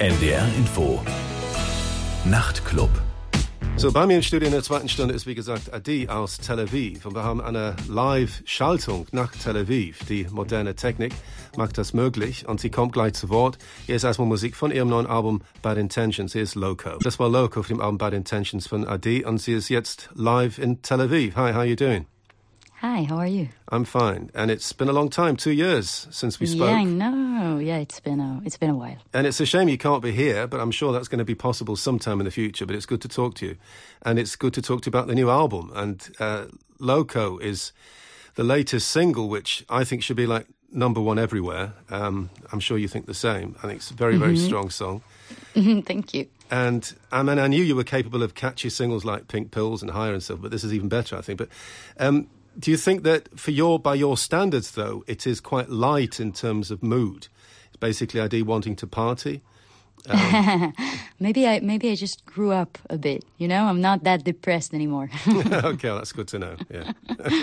NDR Info Nachtclub. So, bei mir im Studio in der zweiten Stunde ist, wie gesagt, Adi aus Tel Aviv. Und wir haben eine Live-Schaltung nach Tel Aviv. Die moderne Technik macht das möglich und sie kommt gleich zu Wort. Hier ist erstmal Musik von ihrem neuen Album Bad Intentions. Hier ist Loco. Das war Loco auf dem Album Bad Intentions von Adi und sie ist jetzt live in Tel Aviv. Hi, how are you doing? Hi, how are you? I'm fine. And it's been a long time, 2 years since we spoke. Yeah, I know. Yeah, it's been a while. And it's a shame you can't be here, but I'm sure that's going to be possible sometime in the future. But it's good to talk to you. And it's good to talk to you about the new album. And Loco is the latest single, which I think should be like number one everywhere. I'm sure you think the same. I think it's a very, very strong song. Thank you. And I mean, I knew you were capable of catchy singles like Pink Pills and Higher and stuff, but this is even better, I think. But do you think that by your standards, though, it is quite light in terms of mood? It's basically Adi wanting to party. Maybe I just grew up a bit. You know, I'm not that depressed anymore. Okay, that's good to know. Yeah.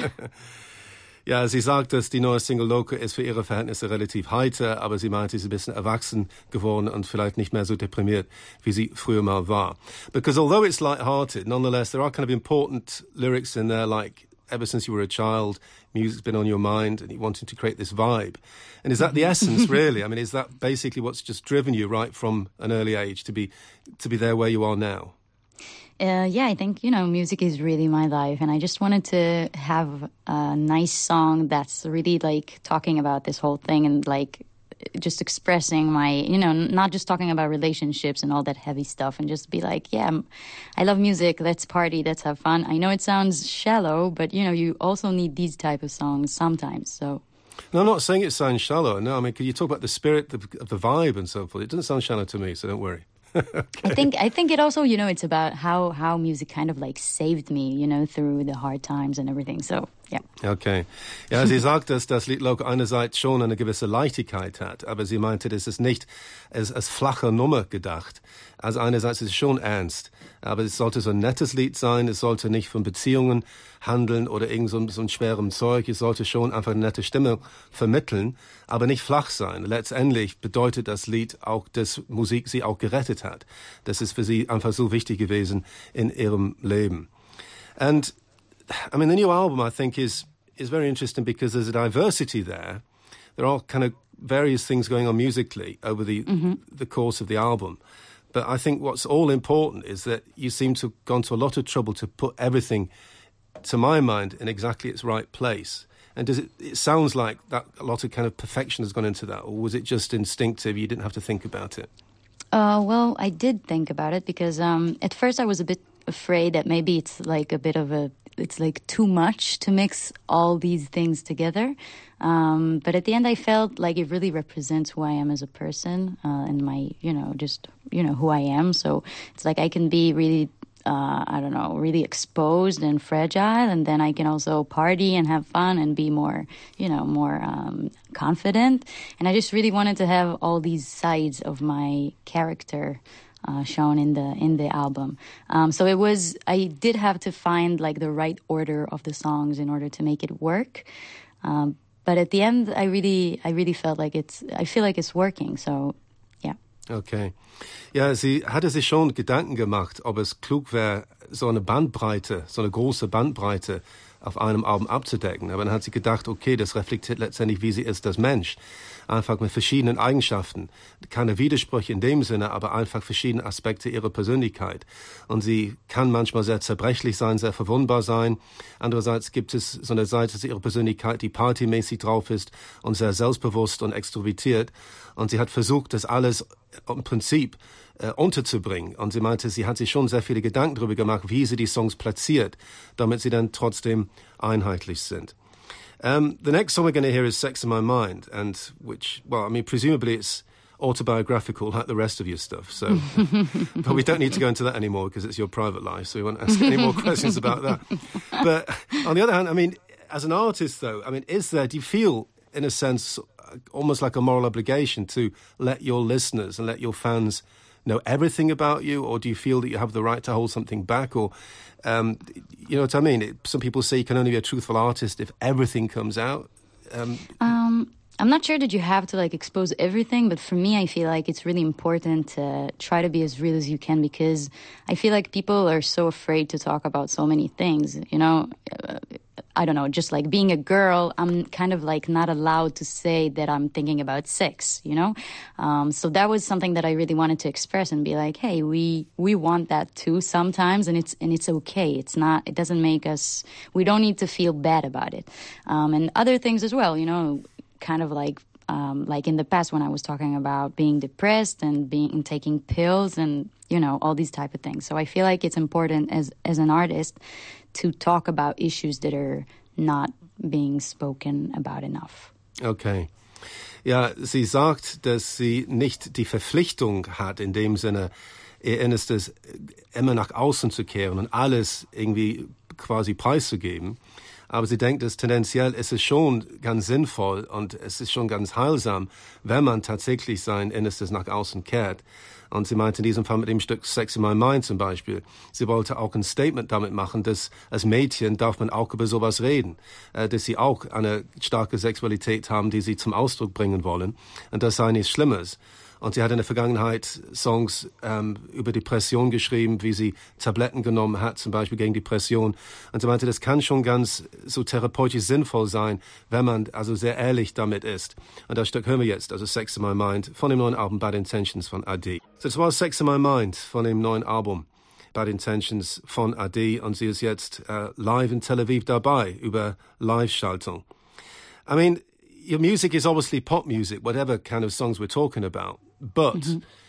Ja, sie sagt, dass die neue Single Loco ist für ihre Verhältnisse relativ heiter, aber sie meint, sie ist ein bisschen erwachsen geworden und vielleicht nicht mehr so deprimiert, wie sie früher mal war. Because although it's light-hearted, nonetheless, there are kind of important lyrics in there, like, ever since you were a child, music's been on your mind and you wanted to create this vibe. And is that the essence, really? I mean, is that basically what's just driven you right from an early age to be there where you are now? Yeah, I think, music is really my life. And I just wanted to have a nice song that's really, like, talking about this whole thing and, like, just expressing my, not just talking about relationships and all that heavy stuff and just be like, yeah, I love music. Let's party. Let's have fun. I know it sounds shallow, but, you also need these type of songs sometimes. So. No, I'm not saying it sounds shallow. No, I mean, could you talk about the spirit of the vibe and so forth? It doesn't sound shallow to me, so don't worry. Okay. I think it also, it's about how music kind of like saved me, through the hard times and everything. So, yeah. Okay. Ja, sie sagt, dass das Lied Loco einerseits schon eine gewisse Leichtigkeit hat, aber sie meinte, das ist nicht als flache Nummer gedacht. Also einerseits ist es schon ernst, aber es sollte so ein nettes Lied sein, es sollte nicht von Beziehungen handeln oder irgend so ein schwerem Zeug, es sollte schon einfach eine nette Stimme vermitteln, aber nicht flach sein. Letztendlich bedeutet das Lied auch, dass Musik sie auch gerettet hat. Das ist für sie einfach so wichtig gewesen in ihrem Leben. And I mean, the new album, I think, is very interesting because there's a diversity there. There are kind of various things going on musically over the course of the album. But I think what's all important is that you seem to have gone to a lot of trouble to put everything, to my mind, in exactly its right place. And it sounds like that a lot of kind of perfection has gone into that, or was it just instinctive, you didn't have to think about it? Well, I did think about it because at first I was a bit afraid that maybe it's like a bit of it's like too much to mix all these things together. But at the end I felt like it really represents who I am as a person and my, who I am. So it's like I can be really, really exposed and fragile. And then I can also party and have fun and be more, more confident. And I just really wanted to have all these sides of my character shown in the album. So I did have to find like the right order of the songs in order to make it work. But at the end, I really felt like I feel like it's working. So, yeah. Okay. Ja, sie hatte sich schon Gedanken gemacht, ob es klug wäre, so eine große Bandbreite auf einem Album abzudecken. Aber dann hat sie gedacht, okay, das reflektiert letztendlich, wie sie ist als Mensch. Einfach mit verschiedenen Eigenschaften. Keine Widersprüche in dem Sinne, aber einfach verschiedene Aspekte ihrer Persönlichkeit. Und sie kann manchmal sehr zerbrechlich sein, sehr verwundbar sein. Andererseits gibt es so eine Seite ihrer Persönlichkeit, die partymäßig drauf ist und sehr selbstbewusst und extrovertiert. Und sie hat versucht, das alles im Prinzip unterzubringen. Und sie meinte, sie hat sich schon sehr viele Gedanken darüber gemacht, wie sie die Songs platziert, damit sie dann trotzdem einheitlich sind. The next song we're going to hear is Sex in My Mind, and which, well, I mean, presumably it's autobiographical like the rest of your stuff, so but we don't need to go into that anymore because it's your private life, so we won't ask any more questions about that. But on the other hand, I mean, as an artist though, I mean, do you feel, in a sense, almost like a moral obligation to let your listeners and let your fans know everything about you, or do you feel that you have the right to hold something back, or you know what I mean? Some people say you can only be a truthful artist if everything comes out. I'm not sure that you have to like expose everything, but for me, I feel like it's really important to try to be as real as you can, because I feel like people are so afraid to talk about so many things, you know. I don't know, just like being a girl, I'm kind of like not allowed to say that I'm thinking about sex, you know? So that was something that I really wanted to express and be like, hey, we want that too sometimes, and it's okay. It doesn't make us, we don't need to feel bad about it. And other things as well, you know, kind of like in the past when I was talking about being depressed and taking pills and, you know, all these type of things. So I feel like it's important as an artist to talk about issues that are not being spoken about enough. Okay. Ja, sie sagt, dass sie nicht die Verpflichtung hat, in dem Sinne, ihr Innerstes immer nach außen zu kehren und alles irgendwie quasi preiszugeben. Aber sie denkt, dass tendenziell ist es schon ganz sinnvoll und es ist schon ganz heilsam, wenn man tatsächlich sein Innerstes nach außen kehrt. Und sie meinte in diesem Fall mit dem Stück Sex in My Mind zum Beispiel, sie wollte auch ein Statement damit machen, dass als Mädchen darf man auch über sowas reden, dass sie auch eine starke Sexualität haben, die sie zum Ausdruck bringen wollen. Und das sei nichts Schlimmes. Und sie hat in der Vergangenheit Songs über Depression geschrieben, wie sie Tabletten genommen hat, zum Beispiel gegen Depression. Und sie meinte, das kann schon ganz so therapeutisch sinnvoll sein, wenn man also sehr ehrlich damit ist. Und das Stück hören wir jetzt, also Sex in My Mind, von dem neuen Album Bad Intentions von Adi. So, das war Sex in My Mind von dem neuen Album Bad Intentions von Adi. Und sie ist jetzt live in Tel Aviv dabei, über Live-Schaltung. I mean, your music is obviously pop music, whatever kind of songs we're talking about. But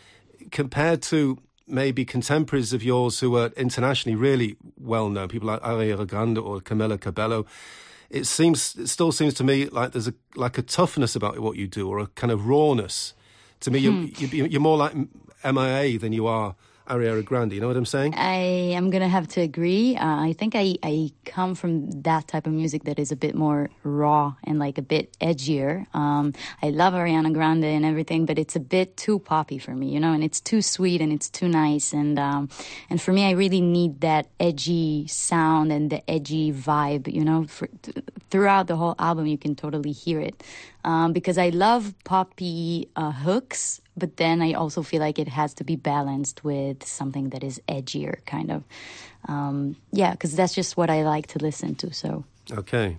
compared to maybe contemporaries of yours who are internationally really well known, people like Ariana Grande or Camila Cabello, it still seems to me like there's a toughness about what you do, or a kind of rawness. To me, you're more like MIA than you are Ariana Grande, you know what I'm saying? I am going to have to agree. I think I come from that type of music that is a bit more raw and like a bit edgier. I love Ariana Grande and everything, but it's a bit too poppy for me, you know, and it's too sweet and it's too nice. And for me, I really need that edgy sound and the edgy vibe, you know. Throughout the whole album, you can totally hear it. Because I love poppy hooks, but then I also feel like it has to be balanced with something that is edgier, kind of. Yeah, because that's just what I like to listen to, so. Okay.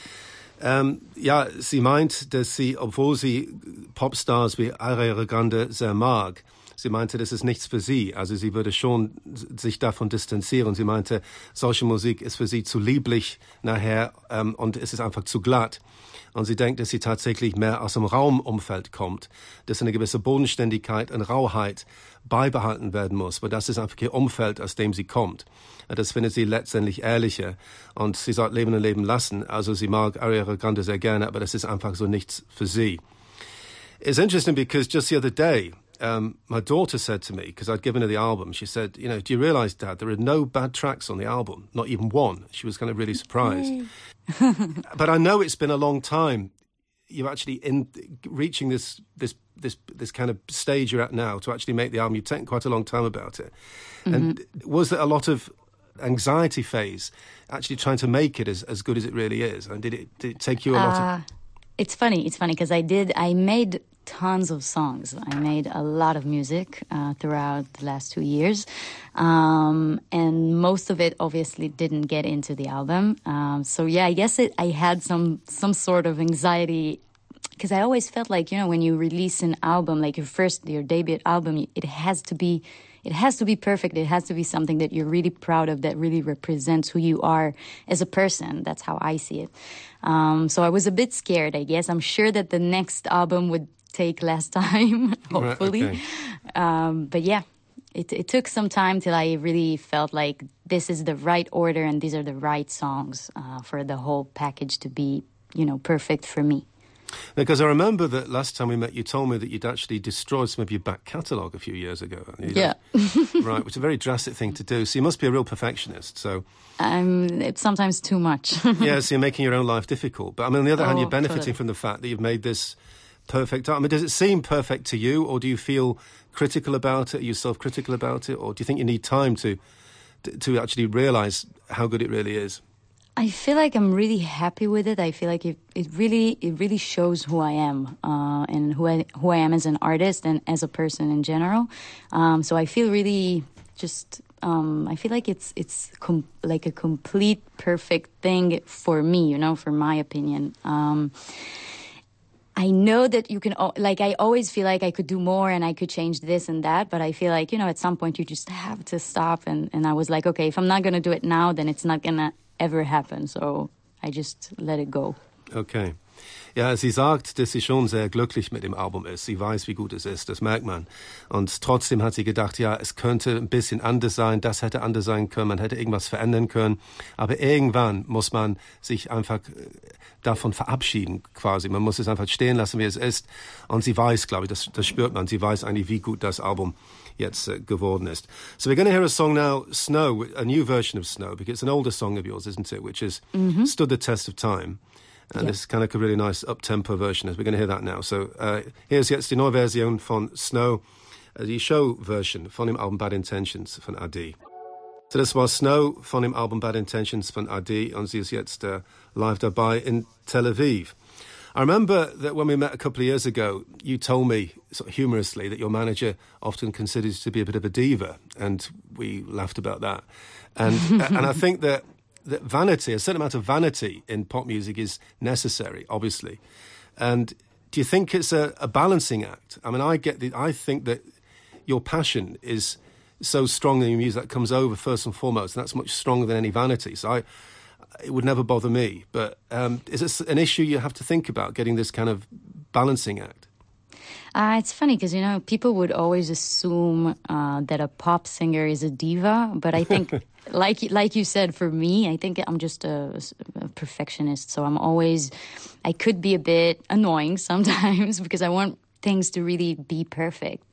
Ja, sie meint, dass sie, obwohl sie Popstars wie Ariana Grande sehr mag, sie meinte, das ist nichts für sie. Also sie würde schon sich davon distanzieren. Sie meinte, solche Musik ist für sie zu lieblich nachher und es ist einfach zu glatt. Und sie denkt, dass sie tatsächlich mehr aus dem Raumumfeld kommt, dass eine gewisse Bodenständigkeit und Rauheit beibehalten werden muss, weil das ist einfach ihr Umfeld, aus dem sie kommt. Das findet sie letztendlich ehrlicher und sie sagt leben und leben lassen. Also sie mag Ariana Grande sehr gerne, aber das ist einfach so nichts für sie. It's interesting because just the other day, my daughter said to me, because I'd given her the album, she said, you know, do you realize, Dad, there are no bad tracks on the album, not even one. She was kind of really surprised. But I know it's been a long time. You're actually in reaching this kind of stage you're at now to actually make the album. You've taken quite a long time about it. Mm-hmm. And was there a lot of anxiety phase actually trying to make it as good as it really is? And did it take you a lot of... It's funny because I made tons of songs. I made a lot of music throughout the last 2 years. And most of it obviously didn't get into the album. So yeah, I guess I had some sort of anxiety, because I always felt like, you know, when you release an album, like your debut album, it has to be perfect. It has to be something that you're really proud of, that really represents who you are as a person. That's how I see it. So I was a bit scared, I guess. I'm sure that the next album would take less time, hopefully. Right, okay. But yeah, it took some time till I really felt like this is the right order and these are the right songs for the whole package to be, you know, perfect for me. Because I remember that last time we met, you told me that you'd actually destroyed some of your back catalogue a few years ago. Yeah. Right, which is a very drastic thing to do. So you must be a real perfectionist. So it's sometimes too much. Yeah, so you're making your own life difficult. But I mean, on the other hand, you're benefiting from the fact that you've made this perfect art. I mean, does it seem perfect to you, or do you feel critical about it? Are you self-critical about it? Or do you think you need time to actually realise how good it really is? I feel like I'm really happy with it. I feel like it really shows who I am and who I am as an artist and as a person in general. So I feel really just I feel like it's like a complete perfect thing for me, you know, for my opinion. I know that you can, like, I always feel like I could do more and I could change this and that, but I feel like, you know, at some point you just have to stop. And I was like, okay, if I'm not going to do it now, then it's not going to ever happen. So I just let it go. Okay. Ja, sie sagt, dass sie schon sehr glücklich mit dem Album ist. Sie weiß, wie gut es ist, das merkt man. Und trotzdem hat sie gedacht, ja, es könnte ein bisschen anders sein, das hätte anders sein können, man hätte irgendwas verändern können. Aber irgendwann muss man sich einfach davon verabschieden, quasi. Man muss es einfach stehen lassen, wie es ist. Und sie weiß, glaube ich, das spürt man, sie weiß eigentlich, wie gut das Album jetzt geworden ist. So we're going to hear a song now, Snow, a new version of Snow, because it's an older song of yours, isn't it, which has stood the test of time. And this is kind of a really nice up-tempo version. We're going to hear that now. So here's jetzt die neue Version von Snow, die Show-Version von dem Album Bad Intentions von Adi. So das war Snow von dem Album Bad Intentions von Adi und sie ist jetzt live dabei in Tel Aviv. I remember that when we met a couple of years ago, you told me sort of humorously that your manager often considers you to be a bit of a diva, and we laughed about that. And and I think that vanity, a certain amount of vanity in pop music is necessary, obviously. And do you think it's a balancing act? I mean, I think that your passion is so strong in your music that comes over first and foremost, and that's much stronger than any vanity. So it would never bother me. But is this an issue you have to think about, getting this kind of balancing act? It's funny because, you know, people would always assume that a pop singer is a diva, but I think... Like you said, for me, I think I'm just a perfectionist. So I could be a bit annoying sometimes because I want things to really be perfect.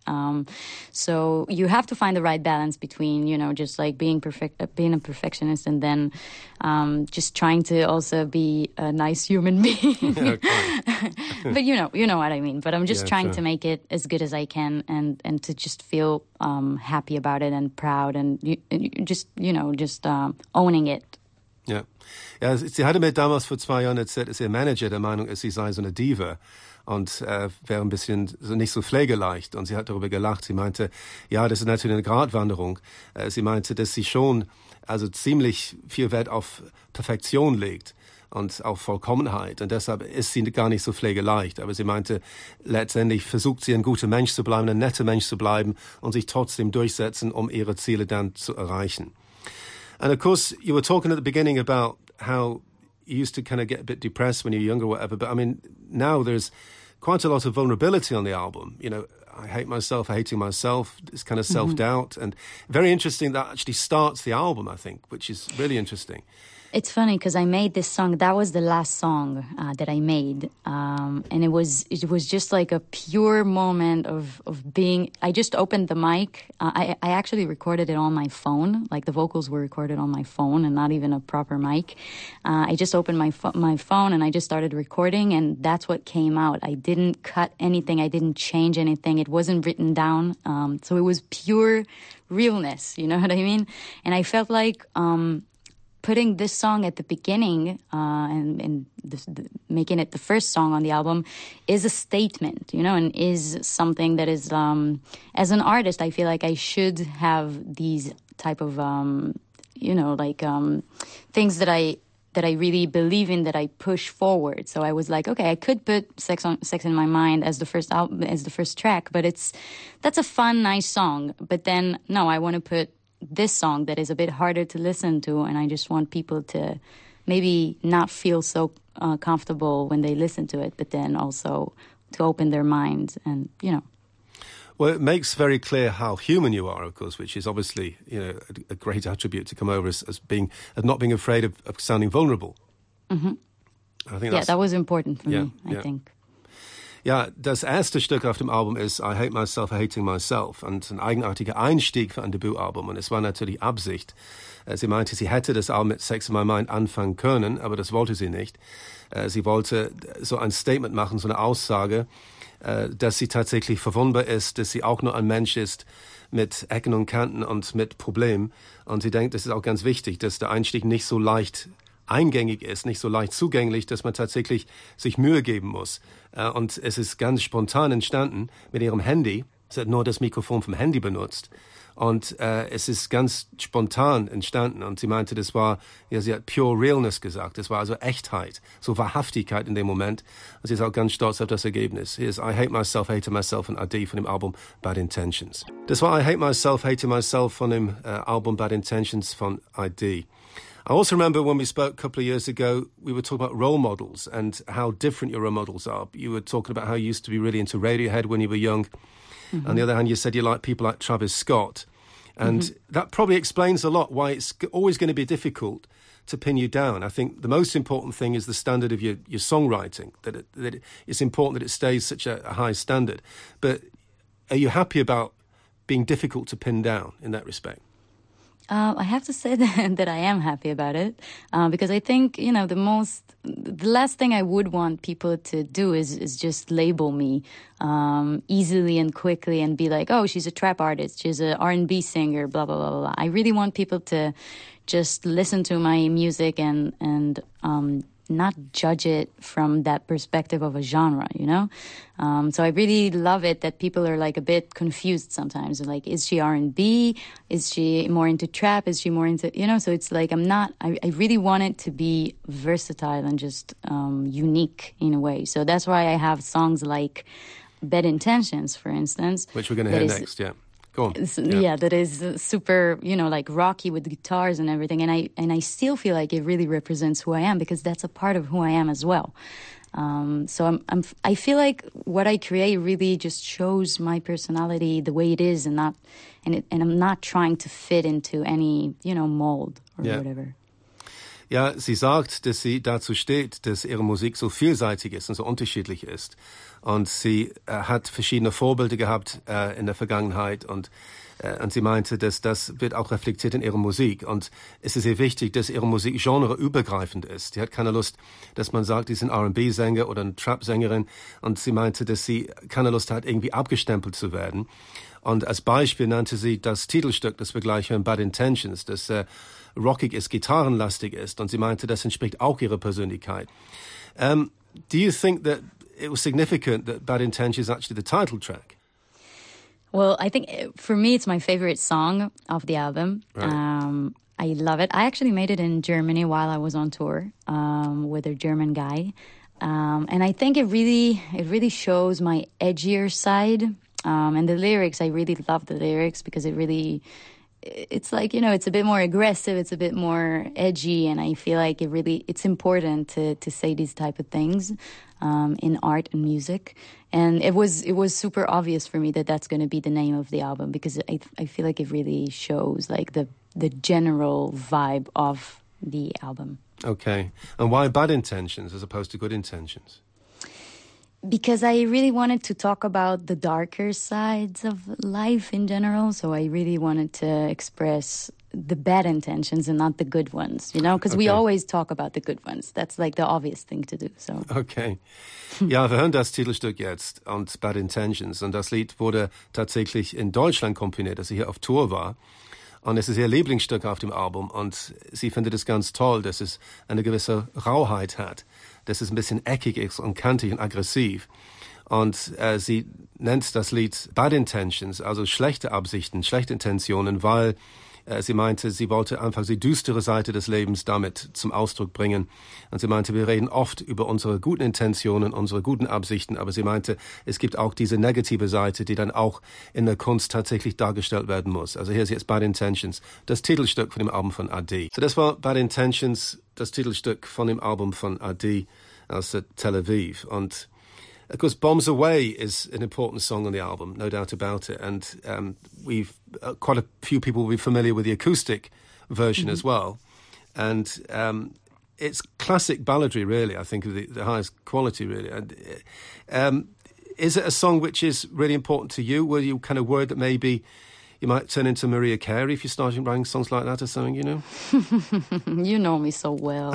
So you have to find the right balance between, you know, just like being a perfectionist and then just trying to also be a nice human being. But you know what I mean. But I'm just trying to make it as good as I can and to just feel happy about it and proud and just owning it. Ja. Ja, sie hatte mir damals vor 2 Jahren erzählt, dass ihr Manager der Meinung ist, sie sei so eine Diva und wäre ein bisschen nicht so pflegeleicht. Und sie hat darüber gelacht. Sie meinte, ja, das ist natürlich eine Gratwanderung. Sie meinte, dass sie schon also ziemlich viel Wert auf Perfektion legt und auf Vollkommenheit. Und deshalb ist sie gar nicht so pflegeleicht. Aber sie meinte, letztendlich versucht sie ein guter Mensch zu bleiben, ein netter Mensch zu bleiben und sich trotzdem durchsetzen, um ihre Ziele dann zu erreichen. And of course, you were talking at the beginning about how you used to kind of get a bit depressed when you were younger or whatever. But I mean, now there's quite a lot of vulnerability on the album. You know, I hate myself, hating myself, this kind of self-doubt. And very interesting that actually starts the album, I think, which is really interesting. It's funny because I made this song. That was the last song that I made, and it was just like a pure moment of being. I just opened the mic. I actually recorded it on my phone. Like the vocals were recorded on my phone and not even a proper mic. I just opened my phone and I just started recording, and that's what came out. I didn't cut anything. I didn't change anything. It wasn't written down. So it was pure realness. You know what I mean? And I felt like. Putting this song at the beginning and making it the first song on the album is a statement, you know, and is something that is, as an artist, I feel like I should have these type of, things that I really believe in, that I push forward. So I was like, okay, I could put Sex in My Mind as the first album, as the first track, but that's a fun, nice song. But then, no, I want to put this song that is a bit harder to listen to, and I just want people to maybe not feel so comfortable when they listen to it, but then also to open their minds and, you know. Well, it makes very clear how human you are, of course, which is obviously, you know, a great attribute to come over as not being afraid of sounding vulnerable. Mm-hmm. I think that was important for me, I think. Ja, das erste Stück auf dem Album ist I Hate Myself, Hating Myself, und ein eigenartiger Einstieg für ein Debütalbum, und es war natürlich Absicht. Sie meinte, sie hätte das Album mit Sex in My Mind anfangen können, aber das wollte sie nicht. Sie wollte so ein Statement machen, so eine Aussage, dass sie tatsächlich verwundbar ist, dass sie auch nur ein Mensch ist mit Ecken und Kanten und mit Problemen. Und sie denkt, das ist auch ganz wichtig, dass der Einstieg nicht so leicht eingängig ist, nicht so leicht zugänglich, dass man tatsächlich sich Mühe geben muss. Und es ist ganz spontan entstanden mit ihrem Handy. Sie hat nur das Mikrofon vom Handy benutzt. Und es ist ganz spontan entstanden. Und sie meinte, das war, ja, sie hat pure Realness gesagt. Das war also Echtheit, so Wahrhaftigkeit in dem Moment. Und sie ist auch ganz stolz auf das Ergebnis. Hier ist I Hate Myself von Ade von dem Album Bad Intentions. Das war I Hate Myself von dem Album Bad Intentions von Ade. I also remember when we spoke a couple of years ago, we were talking about role models and how different your role models are. You were talking about how you used to be really into Radiohead when you were young. Mm-hmm. On the other hand, you said you like people like Travis Scott. And that probably explains a lot why it's always going to be difficult to pin you down. I think the most important thing is the standard of your songwriting, that it's important that it stays such a high standard. But are you happy about being difficult to pin down in that respect? I have to say that I am happy about it because I think, the last thing I would want people to do is just label me easily and quickly and be like, oh, she's a trap artist, she's an R&B singer, blah, blah, blah, blah. I really want people to just listen to my music and not judge it from that perspective of a genre, So I really love it that people are like a bit confused sometimes. Like, is she R&B? Is she more into trap? Is she more into, So it's like I really want it to be versatile and just unique in a way. So that's why I have songs like Bad Intentions, for instance. Which we're going to hear next, yeah. Go on. Yeah, that is super, like rocky with guitars and everything. And I still feel like it really represents who I am because that's a part of who I am as well. So I feel like what I create really just shows my personality the way it is and I'm not trying to fit into any, mold or whatever. Ja, sie sagt, dass sie dazu steht, dass ihre Musik so vielseitig ist und so unterschiedlich ist. Und sie hat verschiedene Vorbilder gehabt in der Vergangenheit und sie meinte, dass das wird auch reflektiert in ihrer Musik. Und es ist sehr wichtig, dass ihre Musik genreübergreifend ist. Sie hat keine Lust, dass man sagt, die sind R&B-Sänger oder eine Trap-Sängerin. Und sie meinte, dass sie keine Lust hat, irgendwie abgestempelt zu werden. Und als Beispiel nannte sie das Titelstück, das wir gleich hören, Bad Intentions, das rockig ist, gitarrenlastig ist. Und sie meinte, das entspricht auch ihrer Persönlichkeit. Do you think that it was significant that Bad Intentions is actually the title track? Well, I think for me, it's my favorite song of the album. Right. I love it. I actually made it in Germany while I was on tour with a German guy. And I think it really shows my edgier side. And the lyrics, I really love the lyrics because it's like, it's a bit more aggressive, it's a bit more edgy, and I feel like it's important to say these type of things in art and music. And it was super obvious for me that that's going to be the name of the album because I feel like it really shows like the general vibe of the album. Okay. And why Bad Intentions as opposed to Good Intentions? Because I really wanted to talk about the darker sides of life in general. So I really wanted to express the bad intentions and not the good ones, because we always talk about the good ones. That's like the obvious thing to do. So. Okay. Ja, wir hören das Titelstück jetzt und Bad Intentions. Und das Lied wurde tatsächlich in Deutschland komponiert, als sie hier auf Tour war. Und es ist ihr Lieblingsstück auf dem Album. Und sie findet es ganz toll, dass es eine gewisse Rauheit hat. Dass es ein bisschen eckig ist und kantig und aggressiv. Und sie nennt das Lied Bad Intentions, also schlechte Absichten, schlechte Intentionen, weil sie meinte, sie wollte einfach die düstere Seite des Lebens damit zum Ausdruck bringen. Und sie meinte, wir reden oft über unsere guten Intentionen, unsere guten Absichten, aber sie meinte, es gibt auch diese negative Seite, die dann auch in der Kunst tatsächlich dargestellt werden muss. Also hier ist jetzt Bad Intentions, das Titelstück von dem Album von Ade. So das war Bad Intentions, das Titelstück von dem Album von Ade aus Tel Aviv. Und of course, Bombs Away is an important song on the album, no doubt about it. And we've quite a few people will be familiar with the acoustic version as well. And it's classic balladry, really, I think, of the highest quality, really. And is it a song which is really important to you? Were you kind of worried that maybe you might turn into Mariah Carey if you started writing songs like that or something, You know me so well.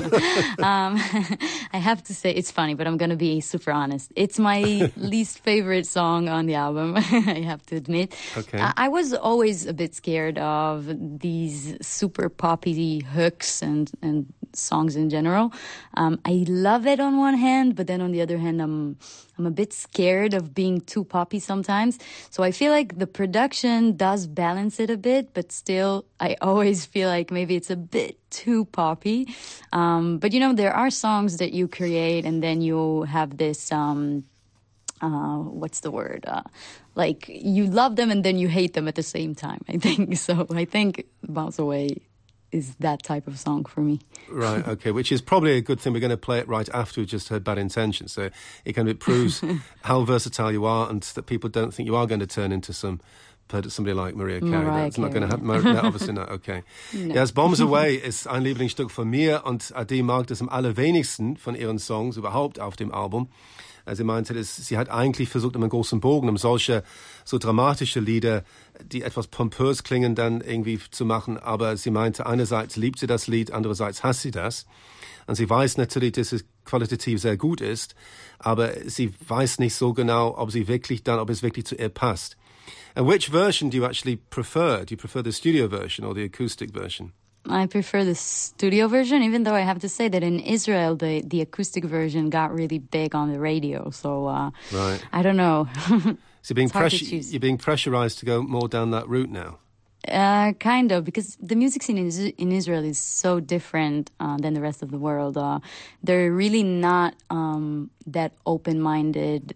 I have to say, it's funny, but I'm going to be super honest. It's my least favorite song on the album, I have to admit. Okay. I was always a bit scared of these super poppy hooks and songs in general. I love it on one hand, but then on the other hand, I'm a bit scared of being too poppy sometimes. So I feel like the production does balance it a bit, but still I always feel like maybe it's a bit too poppy. But you know, there are songs that you create and then you have this, what's the word? Like you love them and then you hate them at the same time, I think. So I think Bombs Away is that type of song for me. Right, okay, which is probably a good thing. We're going to play it right after we just heard Bad Intentions. So it kind of proves how versatile you are and that people don't think you are going to turn into somebody like Mariah Carey. That's not going to happen. No, obviously not, okay. No. Ja, Bombs Away ist ein Lieblingsstück von mir und Ade mag das am allerwenigsten von ihren Songs überhaupt auf dem Album. Sie meinte, sie hat eigentlich versucht, einen großen Bogen, um solche so dramatische Lieder, die etwas pompös klingen, dann irgendwie zu machen. Aber sie meinte, einerseits liebt sie das Lied, andererseits hasst sie das. Und sie weiß natürlich, dass es qualitativ sehr gut ist, aber sie weiß nicht so genau, ob es wirklich zu ihr passt. And which version do you actually prefer? Do you prefer the studio version or the acoustic version? I prefer the studio version, even though I have to say that in Israel, the acoustic version got really big on the radio. So right. I don't know. So you're being pressurized to go more down that route now? Kind of, because the music scene in Israel is so different than the rest of the world. They're really not that open-minded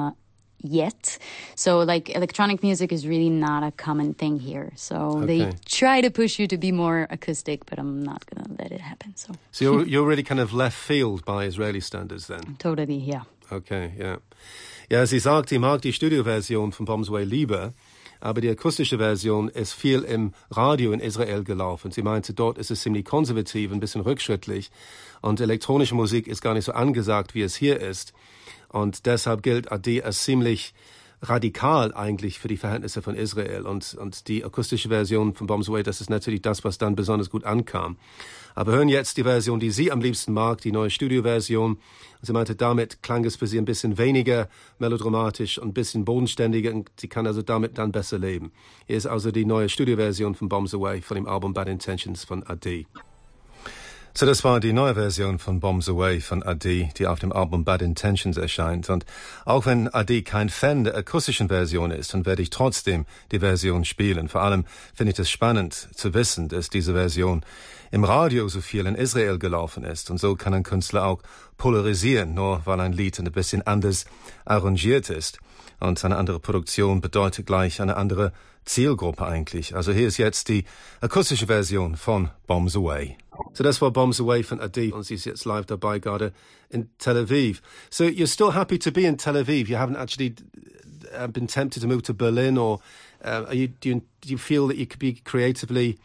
yet. So like electronic music is really not a common thing here. So they try to push you to be more acoustic, but I'm not going to let it happen. So you're really kind of left field by Israeli standards then? Totally, yeah. Okay, ja. Ja, sie sagt, sie mag die Studioversion von Bombs Away lieber, aber die akustische Version ist viel im Radio in Israel gelaufen. Sie meinte, dort ist es ziemlich konservativ, ein bisschen rückschrittlich und elektronische Musik ist gar nicht so angesagt, wie es hier ist. Und deshalb gilt Ade als ziemlich radikal eigentlich für die Verhältnisse von Israel. Und die akustische Version von Bombs Away, das ist natürlich das, was dann besonders gut ankam. Aber hören jetzt die Version, die sie am liebsten mag, die neue Studioversion. Sie meinte, damit klang es für sie ein bisschen weniger melodramatisch und ein bisschen bodenständiger. Und sie kann also damit dann besser leben. Hier ist also die neue Studioversion von Bombs Away von dem Album Bad Intentions von Ade. So, das war die neue Version von Bombs Away von Ade, die auf dem Album Bad Intentions erscheint. Und auch wenn Ade kein Fan der akustischen Version ist, dann werde ich trotzdem die Version spielen. Vor allem finde ich es spannend zu wissen, dass diese Version im Radio so viel in Israel gelaufen ist. Und so kann ein Künstler auch polarisieren, nur weil ein Lied ein bisschen anders arrangiert ist. Und eine andere Produktion bedeutet gleich eine andere Zielgruppe eigentlich. Also hier ist jetzt die akustische Version von Bombs Away. So das war Bombs Away von Ade und sie ist jetzt live dabei gerade in Tel Aviv. So you're still happy to be in Tel Aviv? You haven't actually been tempted to move to Berlin, or do you feel that you could be creatively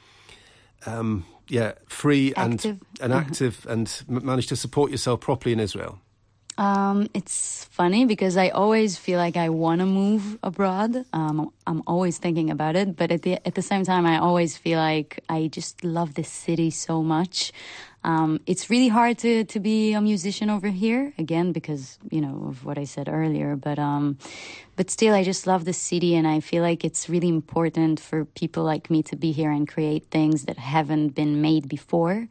free active. and active and manage to support yourself properly in Israel? It's funny because I always feel like I want to move abroad. I'm always thinking about it, but at the same time, I always feel like I just love this city so much. It's really hard to be a musician over here, again, because, you know, of what I said earlier. But still, I just love the city, and I feel like it's really important for people like me to be here and create things that haven't been made before.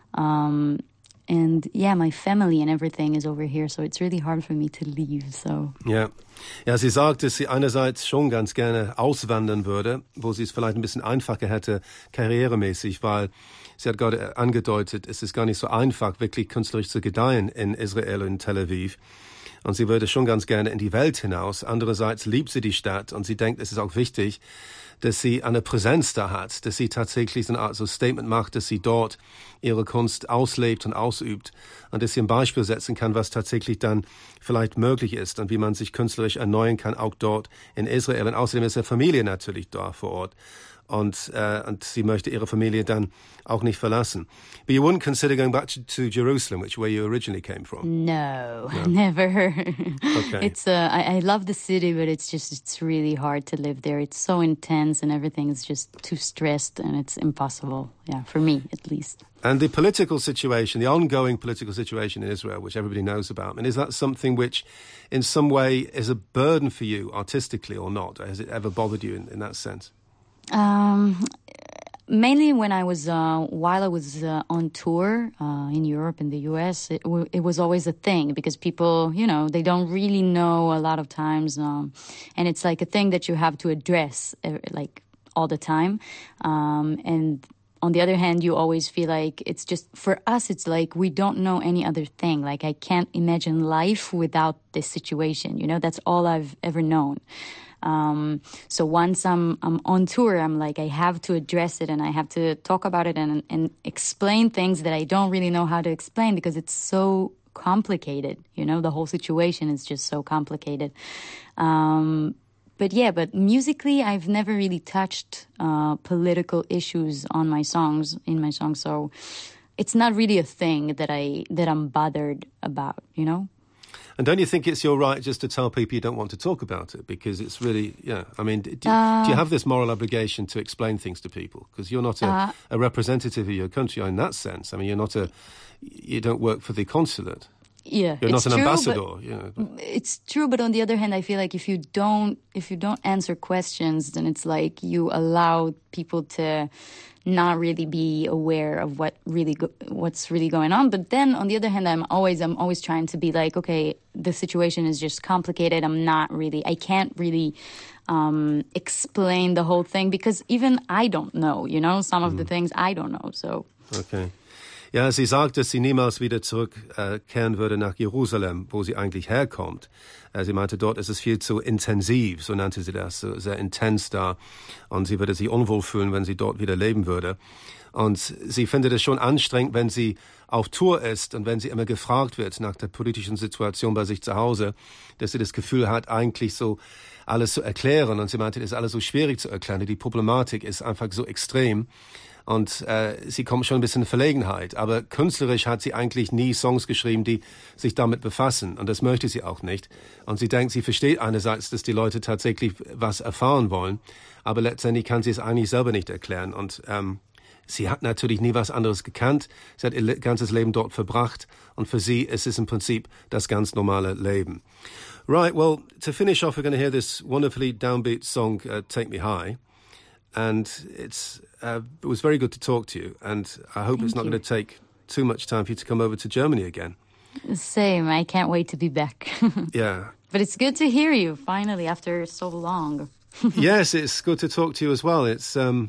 And yeah, my family and everything is over here, so it's really hard for me to leave. So. Ja, sie sagt, dass sie einerseits schon ganz gerne auswandern würde, wo sie es vielleicht ein bisschen einfacher hätte, karrieremäßig, weil sie hat gerade angedeutet, es ist gar nicht so einfach, wirklich künstlerisch zu gedeihen in Israel und in Tel Aviv. Und sie würde schon ganz gerne in die Welt hinaus. Andererseits liebt sie die Stadt und sie denkt, es ist auch wichtig, dass sie eine Präsenz da hat, dass sie tatsächlich so eine Art so Statement macht, dass sie dort ihre Kunst auslebt und ausübt und dass sie ein Beispiel setzen kann, was tatsächlich dann vielleicht möglich ist und wie man sich künstlerisch erneuern kann, auch dort in Israel. Und außerdem ist ihre Familie natürlich da vor Ort. Und sie möchte ihre Familie dann auch nicht verlassen. But you wouldn't consider going back to Jerusalem, where you originally came from? No. Never. Okay. It's I love the city, but it's really hard to live there. It's so intense and everything is just too stressed and it's impossible. Yeah, for me at least. And the political situation, the ongoing political situation in Israel, which everybody knows about, and is that something which in some way is a burden for you artistically or not? Has it ever bothered you in that sense? Mainly when I was, while I was on tour in Europe, in the US, it was always a thing because people, they don't really know a lot of times. And it's like a thing that you have to address like all the time. And on the other hand, you always feel like it's just, for us, it's like we don't know any other thing. Like I can't imagine life without this situation. That's all I've ever known. So once I'm on tour, I'm like, I have to address it and I have to talk about it and explain things that I don't really know how to explain because it's so complicated. The whole situation is just so complicated. But musically, I've never really touched political issues in my songs. So it's not really a thing that I'm bothered about, And don't you think it's your right just to tell people you don't want to talk about it? Because it's really, I mean, do you have this moral obligation to explain things to people? Because you're not a representative of your country in that sense. I mean, you don't work for the consulate. Yeah, you're not an ambassador. It's true, but on the other hand, I feel like if you don't answer questions, then it's like you allow people to not really be aware of what's really going on. But then on the other hand, I'm always trying to be like, okay, the situation is just complicated. I can't really explain the whole thing because even I don't know, some of the things I don't know. So okay. Ja, sie sagt, dass sie niemals wieder zurückkehren würde nach Jerusalem, wo sie eigentlich herkommt. Sie meinte, dort ist es viel zu intensiv, so nannte sie das, so sehr intens da. Und sie würde sich unwohl fühlen, wenn sie dort wieder leben würde. Und sie findet es schon anstrengend, wenn sie auf Tour ist und wenn sie immer gefragt wird nach der politischen Situation bei sich zu Hause, dass sie das Gefühl hat, eigentlich so alles zu erklären. Und sie meinte, das ist alles so schwierig zu erklären. Die Problematik ist einfach so extrem. Und sie kommt schon ein bisschen in Verlegenheit. Aber künstlerisch hat sie eigentlich nie Songs geschrieben, die sich damit befassen. Und das möchte sie auch nicht. Und sie denkt, sie versteht einerseits, dass die Leute tatsächlich was erfahren wollen. Aber letztendlich kann sie es eigentlich selber nicht erklären. Und sie hat natürlich nie was anderes gekannt. Sie hat ihr ganzes Leben dort verbracht. Und für sie ist es im Prinzip das ganz normale Leben. Right, well, to finish off, we're going to hear this wonderfully downbeat song, Take Me High. And it was very good to talk to you. And I hope it's not going to take too much time for you to come over to Germany again. Same. I can't wait to be back. Yeah. But it's good to hear you, finally, after so long. Yes, it's good to talk to you as well. It's, it'd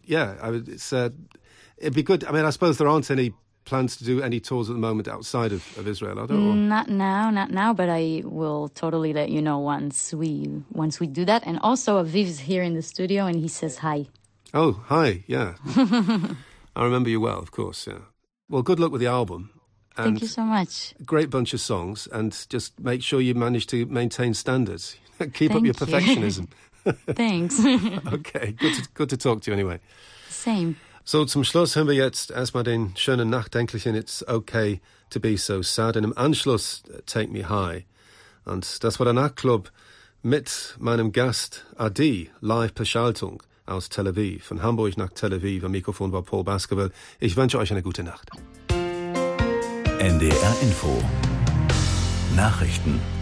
be good. I mean, I suppose there aren't any plans to do any tours at the moment outside of Israel, are there? Not now, but I will totally let you know once we do that. And also, Aviv's here in the studio, and he says hi. Oh, hi, yeah. I remember you well, of course, yeah. Well, good luck with the album. And thank you so much. A great bunch of songs, and just make sure you manage to maintain standards. Keep up your perfectionism. Thanks. Okay, good to talk to you anyway. Same. So, zum Schluss hören wir jetzt erstmal den schönen nachdenklichen It's Okay to Be So Sad und im Anschluss Take Me High. Und das war der Nachtclub mit meinem Gast Adi, live per Schaltung aus Tel Aviv. Von Hamburg nach Tel Aviv. Am Mikrofon war Paul Baskerville. Ich wünsche euch eine gute Nacht. NDR Info Nachrichten